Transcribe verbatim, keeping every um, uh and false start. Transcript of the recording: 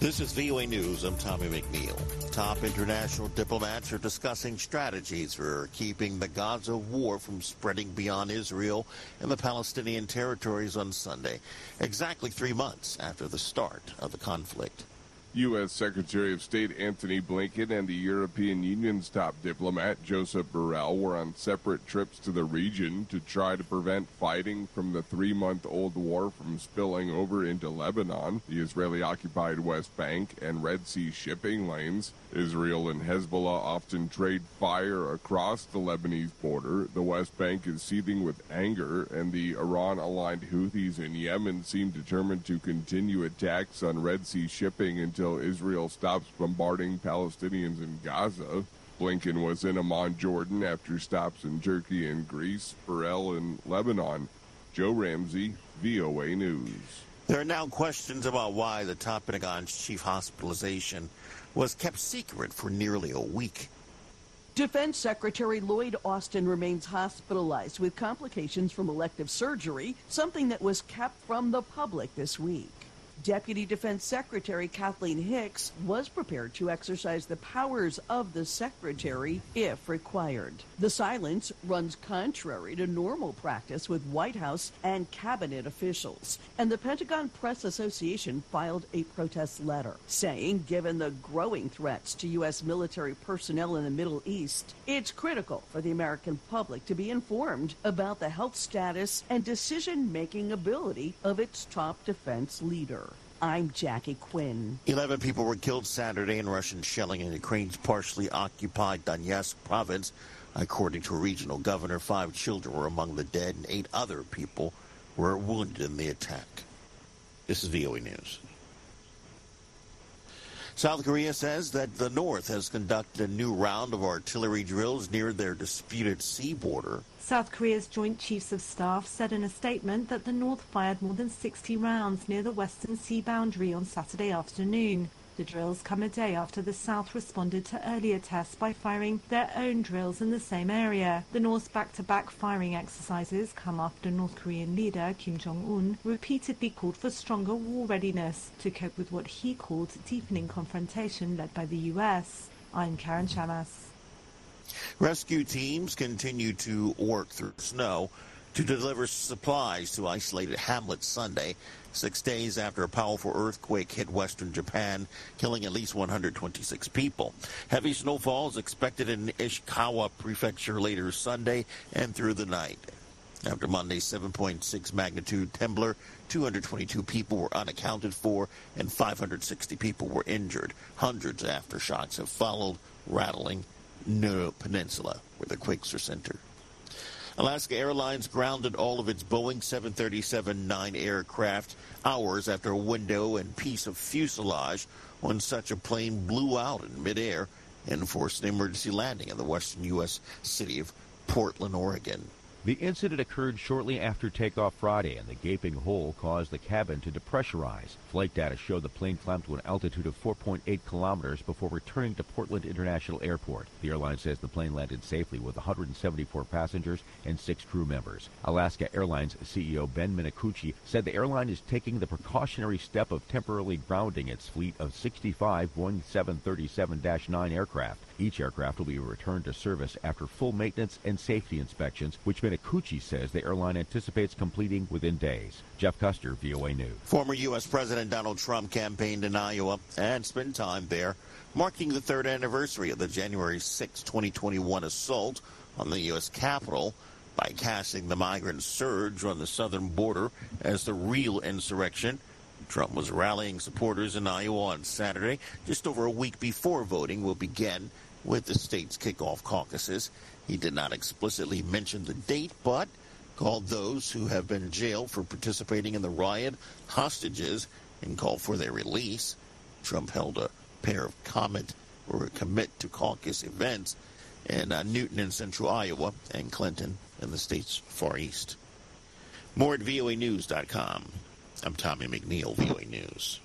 This is V O A News. I'm Tommy McNeil. Top international diplomats are discussing strategies for keeping the Gaza war from spreading beyond Israel and the Palestinian territories on Sunday, exactly three months after the start of the conflict. U S. Secretary of State Antony Blinken and the European Union's top diplomat, Joseph Borrell, were on separate trips to the region to try to prevent fighting from the three-month-old war from spilling over into Lebanon, the Israeli-occupied West Bank, and Red Sea shipping lanes. Israel and Hezbollah often trade fire across the Lebanese border. The West Bank is seething with anger, and the Iran-aligned Houthis in Yemen seem determined to continue attacks on Red Sea shipping until Israel stops bombarding Palestinians in Gaza. Blinken was in Amman, Jordan, after stops in Turkey and Greece, Burrell in Lebanon. Joe Ramsey, V O A News. There are now questions about why the top Pentagon's chief hospitalization was kept secret for nearly a week. Defense Secretary Lloyd Austin remains hospitalized with complications from elective surgery, something that was kept from the public this week. Deputy Defense Secretary Kathleen Hicks was prepared to exercise the powers of the secretary if required. The silence runs contrary to normal practice with White House and cabinet officials, and the Pentagon Press Association filed a protest letter saying, given the growing threats to U S military personnel in the Middle East, it's critical for the American public to be informed about the health status and decision-making ability of its top defense leader. I'm Jackie Quinn. Eleven people were killed Saturday in Russian shelling in Ukraine's partially occupied Donetsk province. According to a regional governor, five children were among the dead and eight other people were wounded in the attack. This is V O A News. South Korea says that the North has conducted a new round of artillery drills near their disputed sea border. South Korea's Joint Chiefs of Staff said in a statement that the North fired more than sixty rounds near the Western Sea boundary on Saturday afternoon. The drills come a day after the South responded to earlier tests by firing their own drills in the same area. The North's back-to-back firing exercises come after North Korean leader Kim Jong-un repeatedly called for stronger war readiness to cope with what he called deepening confrontation led by the U S. I'm Karen Chamas. Rescue teams continue to work through snow to deliver supplies to isolated hamlets Sunday, six days after a powerful earthquake hit western Japan, killing at least one hundred twenty-six people. Heavy snowfall is expected in Ishikawa Prefecture later Sunday and through the night. After Monday's seven point six magnitude tremor, two hundred twenty-two people were unaccounted for and five hundred sixty people were injured. Hundreds of aftershocks have followed, rattling Nuru Peninsula, where the quakes are centered. Alaska Airlines grounded all of its Boeing seven thirty-seven nine aircraft hours after a window and piece of fuselage on such a plane blew out in midair and forced an emergency landing in the western U S city of Portland, Oregon. The incident occurred shortly after takeoff Friday, and the gaping hole caused the cabin to depressurize. Flight data showed the plane climbed to an altitude of four point eight kilometers before returning to Portland International Airport. The airline says the plane landed safely with one hundred seventy-four passengers and six crew members. Alaska Airlines C E O Ben Minicucci said the airline is taking the precautionary step of temporarily grounding its fleet of sixty-five Boeing seven thirty-seven dash nine aircraft. Each aircraft will be returned to service after full maintenance and safety inspections, which Minicucci says the airline anticipates completing within days. Jeff Custer, V O A News. Former U S. President Donald Trump campaigned in Iowa and spent time there, marking the third anniversary of the January sixth, twenty twenty-one assault on the U S. Capitol by casting the migrant surge on the southern border as the real insurrection. Trump was rallying supporters in Iowa on Saturday, just over a week before voting will begin with the state's kickoff caucuses. He did not explicitly mention the date, but called those who have been jailed for participating in the riot hostages and called for their release. Trump held a pair of comment or commit to caucus events in uh, Newton in central Iowa and Clinton in the state's far east. More at V O A news dot com. I'm Tommy McNeil, V O A News.